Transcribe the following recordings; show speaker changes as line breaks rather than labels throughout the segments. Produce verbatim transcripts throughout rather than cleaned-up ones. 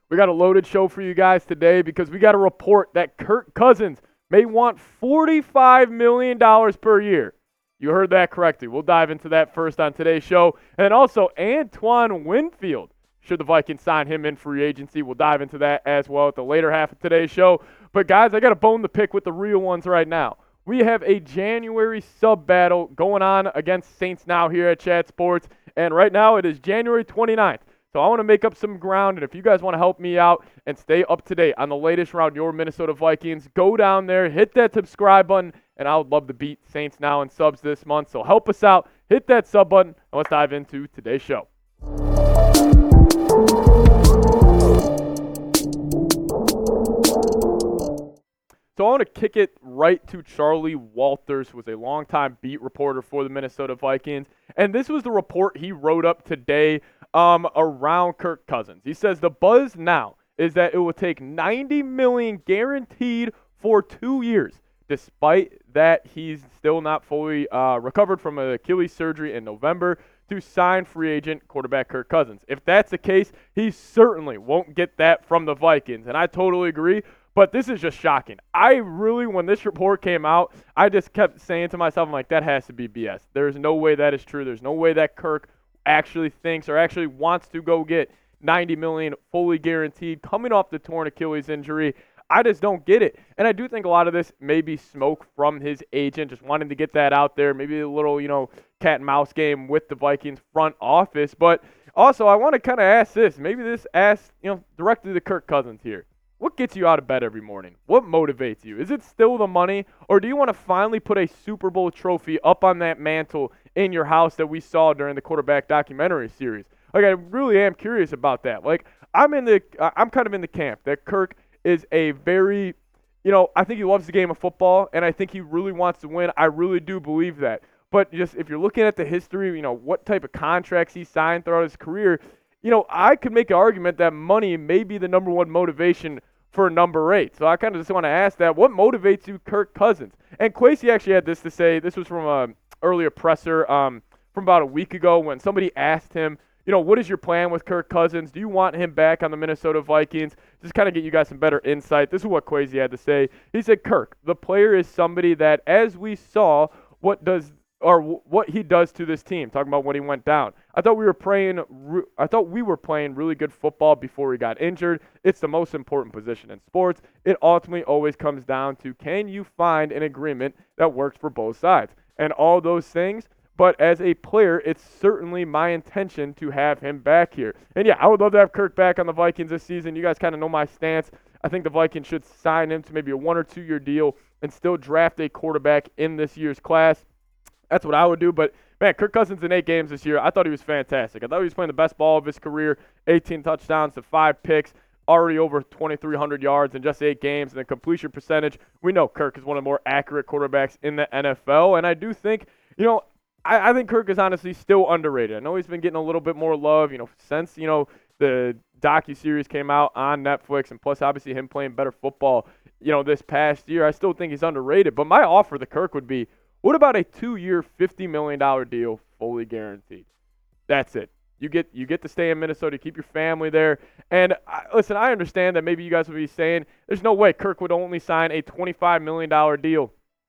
We got a loaded show for you guys today because we got a report that Kirk Cousins may want forty-five million dollars per year. You heard that correctly. We'll dive into that first on today's show. And also, Antoine Winfield, should the Vikings sign him in free agency. We'll dive into that as well at the later half of today's show. But, guys, I got to bone the pick with the real ones right now. We have a January sub-battle going on against Saints Now here at Chat Sports. And right now it is January twenty-ninth. So I want to make up some ground, and if you guys want to help me out and stay up to date on the latest around your Minnesota Vikings, go down there, hit that subscribe button, and I would love to beat Saints Now in subs this month. So help us out, hit that sub button, and let's dive into today's show. So I want to kick it right to Charlie Walters, who was a longtime beat reporter for the Minnesota Vikings. And this was the report he wrote up today um, around Kirk Cousins. He says the buzz now is that it will take ninety million dollars guaranteed for two years. Despite that, he's still not fully uh, recovered from an Achilles surgery in November to sign free agent quarterback Kirk Cousins. If that's the case, he certainly won't get that from the Vikings. And I totally agree. But this is just shocking. I really, when this report came out, I just kept saying to myself, I'm like, that has to be B S. There's no way that is true. There's no way that Kirk actually thinks or actually wants to go get ninety million dollars fully guaranteed coming off the torn Achilles injury. I just don't get it. And I do think a lot of this may be smoke from his agent, just wanting to get that out there. Maybe a little, you know, cat and mouse game with the Vikings front office. But also, I want to kind of ask this. Maybe this asks, you know, directly to Kirk Cousins here. What gets you out of bed every morning? What motivates you? Is it still the money, or do you want to finally put a Super Bowl trophy up on that mantle in your house that we saw during the quarterback documentary series? Like, I really am curious about that. Like, I'm in the, I'm kind of in the camp that Kirk is a very, you know, I think he loves the game of football, and I think he really wants to win. I really do believe that. But just if you're looking at the history, you know, what type of contracts he signed throughout his career, you know, I could make an argument that money may be the number one motivation for number eight. So I kind of just want to ask that. What motivates you, Kirk Cousins? And Kwesi actually had this to say. This was from an earlier presser um, from about a week ago when somebody asked him, you know, what is your plan with Kirk Cousins? Do you want him back on the Minnesota Vikings? Just kind of get you guys some better insight. This is what Kwesi had to say. He said, Kirk, the player is somebody that, as we saw, what does or what he does to this team, talking about when he went down. I thought we were playing I thought we were playing really good football before he got injured. It's the most important position in sports. It ultimately always comes down to, can you find an agreement that works for both sides? And all those things. But as a player, it's certainly my intention to have him back here. And yeah, I would love to have Kirk back on the Vikings this season. You guys kind of know my stance. I think the Vikings should sign him to maybe a one or two year deal and still draft a quarterback in this year's class. That's what I would do. But, man, Kirk Cousins in eight games this year, I thought he was fantastic. I thought he was playing the best ball of his career, eighteen touchdowns to five picks, already over twenty-three hundred yards in just eight games. And the completion percentage, we know Kirk is one of the more accurate quarterbacks in the N F L. And I do think, you know, I, I think Kirk is honestly still underrated. I know he's been getting a little bit more love, you know, since, you know, the docuseries came out on Netflix, and plus obviously him playing better football, you know, this past year. I still think he's underrated. But my offer to Kirk would be, what about a two-year, fifty million dollars deal, fully guaranteed? That's it. You get you get to stay in Minnesota, keep your family there. And I, listen, I understand that maybe you guys would be saying, there's no way Kirk would only sign a twenty-five million dollars deal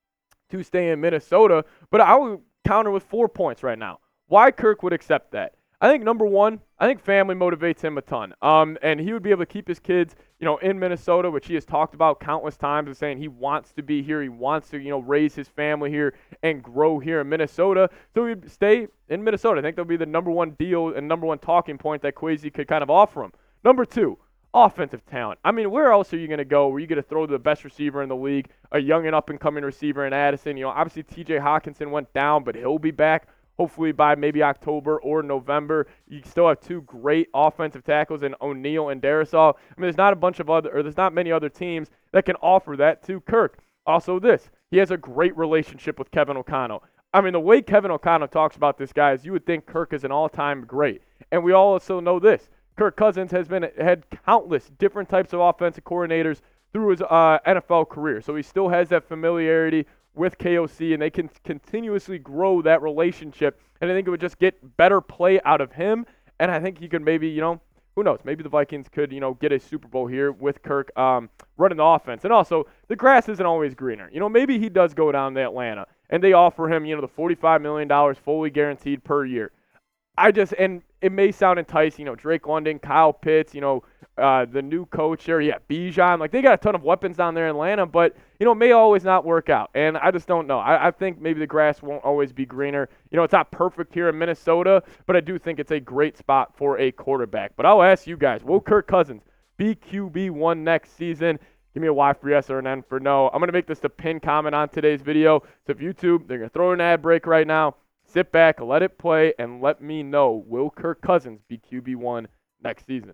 to stay in Minnesota. But I would counter with four points right now. Why Kirk would accept that? I think, number one, I think family motivates him a ton. Um, and he would be able to keep his kids, you know, in Minnesota, which he has talked about countless times, and saying he wants to be here. He wants to, you know, raise his family here and grow here in Minnesota. So he'd stay in Minnesota. I think that'll be the number one deal and number one talking point that Kwesi could kind of offer him. Number two, offensive talent. I mean, where else are you going to go where you get to throw to the best receiver in the league, a young and up-and-coming receiver in Addison? You know, obviously T J Hawkinson went down, but he'll be back hopefully by maybe October or November. You still have two great offensive tackles in O'Neal and Darisaw. I mean, there's not a bunch of other, or there's not many other teams that can offer that to Kirk. Also this, he has a great relationship with Kevin O'Connell. I mean, the way Kevin O'Connell talks about this guy is you would think Kirk is an all-time great. And we also know this, Kirk Cousins has been had countless different types of offensive coordinators through his uh, N F L career. So he still has that familiarity with K O C, and they can continuously grow that relationship. And I think it would just get better play out of him. And I think he could maybe, you know, who knows? Maybe the Vikings could, you know, get a Super Bowl here with Kirk um, running the offense. And also, the grass isn't always greener. You know, maybe he does go down to Atlanta, and they offer him, you know, the forty-five million dollars fully guaranteed per year. I just, and it may sound enticing, you know, Drake London, Kyle Pitts, you know, uh, the new coach there, yeah, Bijan. Like, they got a ton of weapons down there in Atlanta, but, you know, it may always not work out. And I just don't know. I, I think maybe the grass won't always be greener. You know, it's not perfect here in Minnesota, but I do think it's a great spot for a quarterback. But I'll ask you guys, will Kirk Cousins be Q B one next season? Give me a Y for yes or an N for no. I'm going to make this the pinned comment on today's video. So if YouTube, they're going to throw an ad break right now. Sit back, let it play, and let me know, will Kirk Cousins be Q B one next season?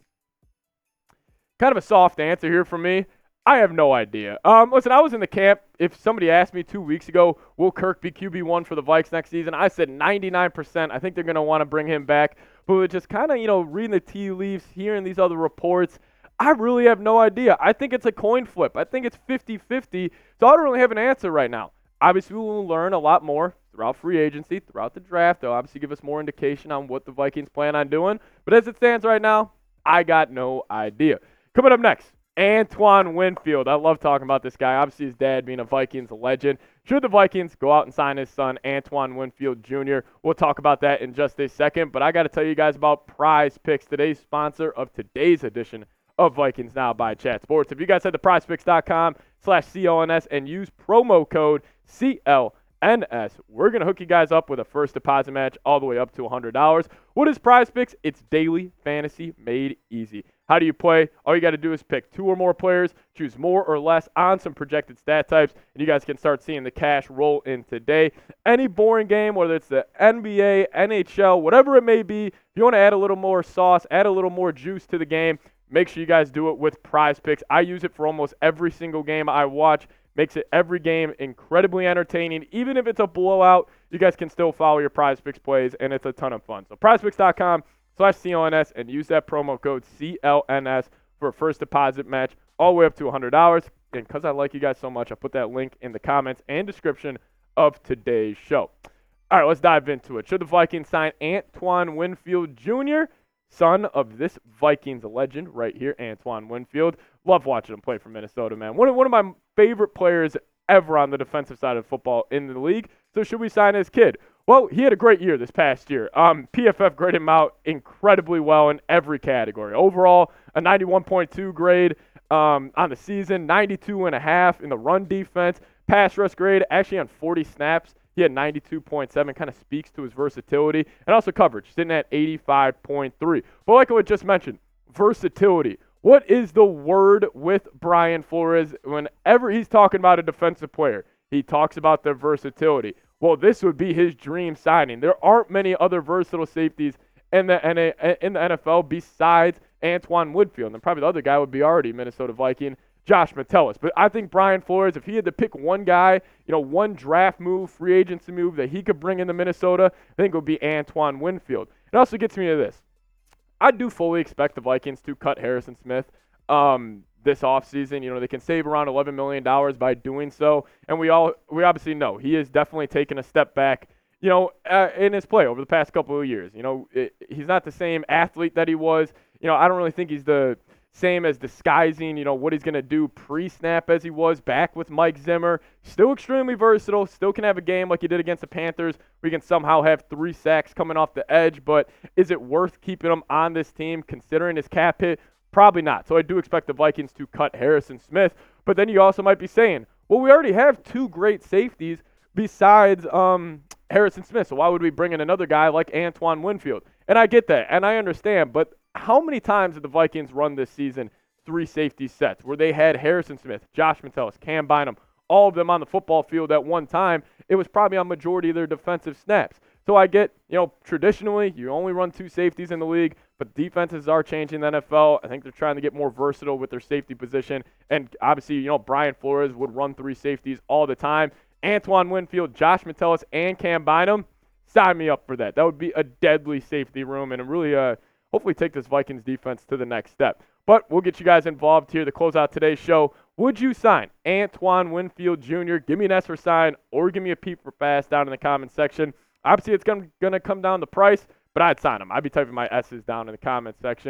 Kind of a soft answer here from me. I have no idea. Um, listen, I was in the camp. If somebody asked me two weeks ago, will Kirk be Q B one for the Vikes next season? I said ninety-nine percent. I think they're going to want to bring him back. But with just kind of, you know, reading the tea leaves, hearing these other reports, I really have no idea. I think it's a coin flip. I think it's fifty-fifty. So I don't really have an answer right now. Obviously, we'll learn a lot more throughout free agency, throughout the draft. They'll obviously give us more indication on what the Vikings plan on doing. But as it stands right now, I got no idea. Coming up next, Antoine Winfield. I love talking about this guy. Obviously, his dad being a Vikings legend. Should the Vikings go out and sign his son, Antoine Winfield Junior? We'll talk about that in just a second. But I got to tell you guys about Prize Picks, today's sponsor of today's edition of Vikings Now by Chat Sports. If you guys head to prizepicks.com slash CLNS and use promo code C L N S, we're going to hook you guys up with a first deposit match all the way up to one hundred dollars. What is Prize Picks? It's daily fantasy made easy. How do you play? All you got to do is pick two or more players, choose more or less on some projected stat types, and you guys can start seeing the cash roll in today. Any boring game, whether it's the N B A, N H L, whatever it may be, if you want to add a little more sauce, add a little more juice to the game, make sure you guys do it with Prize Picks. I use it for almost every single game I watch. Makes it every game incredibly entertaining. Even if it's a blowout, you guys can still follow your Prize Picks plays, and it's a ton of fun. So prizepicks.com slash CLNS and use that promo code C L N S for a first deposit match all the way up to one hundred dollars. And because I like you guys so much, I put that link in the comments and description of today's show. All right, let's dive into it. Should the Vikings sign Antoine Winfield Junior, son of this Vikings legend right here, Antoine Winfield? Love watching him play for Minnesota, man. One of, one of my favorite players ever on the defensive side of football in the league. So should we sign his kid? Well, he had a great year this past year. Um, P F F graded him out incredibly well in every category. Overall, a ninety-one point two grade um, on the season, ninety-two point five in the run defense. Pass rush grade, actually on forty snaps, he had ninety-two point seven, kind of speaks to his versatility. And also coverage, sitting at eighty-five point three. But like I just mentioned, versatility. What is the word with Brian Flores whenever he's talking about a defensive player? He talks about their versatility. Well, this would be his dream signing. There aren't many other versatile safeties in the in the N F L besides Antoine Winfield. And probably the other guy would be already Minnesota Viking, Josh Metellus. But I think Brian Flores, if he had to pick one guy, you know, one draft move, free agency move that he could bring into Minnesota, I think it would be Antoine Winfield. It also gets me to this. I do fully expect the Vikings to cut Harrison Smith um, this offseason. You know, they can save around eleven million dollars by doing so. And we all we obviously know he has definitely taken a step back, you know, uh, in his play over the past couple of years. You know, it, he's not the same athlete that he was. You know, I don't really think he's the same as disguising, you know, what he's going to do pre-snap as he was back with Mike Zimmer. Still extremely versatile, still can have a game like he did against the Panthers where he can somehow have three sacks coming off the edge, but is it worth keeping him on this team considering his cap hit? Probably not. So I do expect the Vikings to cut Harrison Smith, but then you also might be saying, well, we already have two great safeties besides um, Harrison Smith, so why would we bring in another guy like Antoine Winfield? And I get that, and I understand, but how many times did the Vikings run this season three safety sets where they had Harrison Smith, Josh Metellus, Cam Bynum, all of them on the football field at one time? It was probably on majority of their defensive snaps. So I get, you know, traditionally you only run two safeties in the league, but defenses are changing the N F L. I think they're trying to get more versatile with their safety position. And obviously, you know, Brian Flores would run three safeties all the time. Antoine Winfield, Josh Metellus, and Cam Bynum, sign me up for that. That would be a deadly safety room and really uh, hopefully take this Vikings defense to the next step. But we'll get you guys involved here to close out today's show. Would you sign Antoine Winfield Junior? Give me an S for sign or give me a P for pass down in the comment section. Obviously, it's going to come down to price, but I'd sign him. I'd be typing my S's down in the comment section.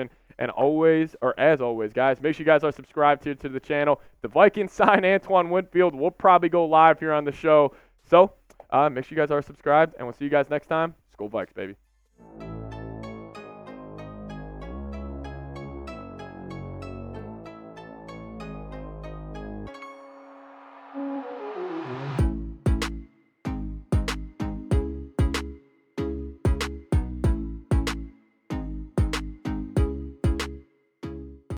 And always, or as always, guys, make sure you guys are subscribed here to the channel. The Vikings sign Antoine Winfield. We'll probably go live here on the show. So uh, make sure you guys are subscribed, and we'll see you guys next time. Skol Vikes, baby.